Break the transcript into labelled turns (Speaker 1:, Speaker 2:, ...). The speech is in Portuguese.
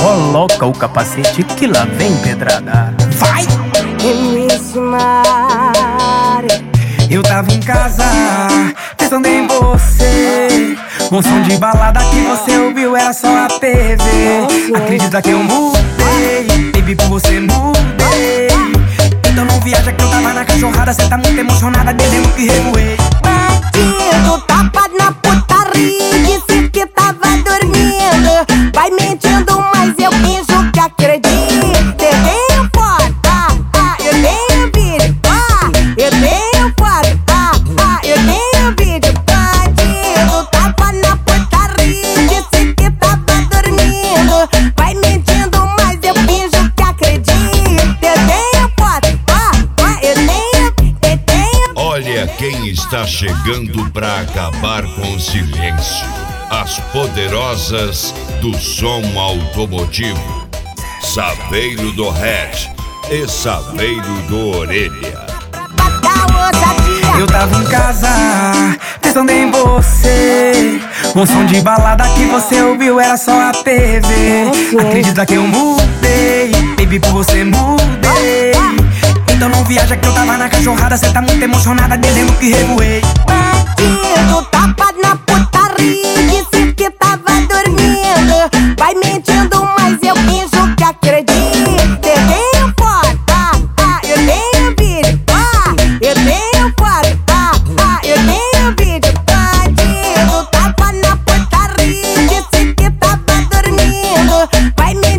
Speaker 1: Coloca o capacete que lá vem pedrada. Vai!
Speaker 2: MC Mari,
Speaker 1: eu tava em casa, pensando em você. Um som de balada que você ouviu era só a TV. Acredita que eu mudei, baby, por você mudei. Então não viaja que eu tava na cachorrada. Cê tá muito emocionada, dizendo que revoei.
Speaker 2: bandido, tapa na putaria, disse que tava dormindo. Vai mentindo, mas eu finjo que acredito. Eu tenho foto, eu tenho vídeo, eu tenho foto, eu tenho vídeo. Bandido, tapa na putaria, disse que tava dormindo. Vai mentindo, mas eu finjo que acredito. Eu tenho foto, eu tenho.
Speaker 3: Olha quem está chegando pra acabar com o silêncio. As poderosas do som automotivo. Saveiro do Red e Saveiro do Orelha.
Speaker 1: Eu tava em casa, pensando em você. Um som de balada que você ouviu era só a TV. Acredita que eu mudei, baby, por você mudei. Então não viaja que eu tava na cachorrada. Cê tá muito emocionada, dizendo que revoei.
Speaker 2: Bandido, tapa na putaria, disse que tava dormindo. Vai mentindo, mas eu finjo que acredito. Eu tenho foto, eu tenho vídeo, eu tenho foto, eu tenho vídeo. Bandido, tapa na putaria, disse que tava dormindo. Vai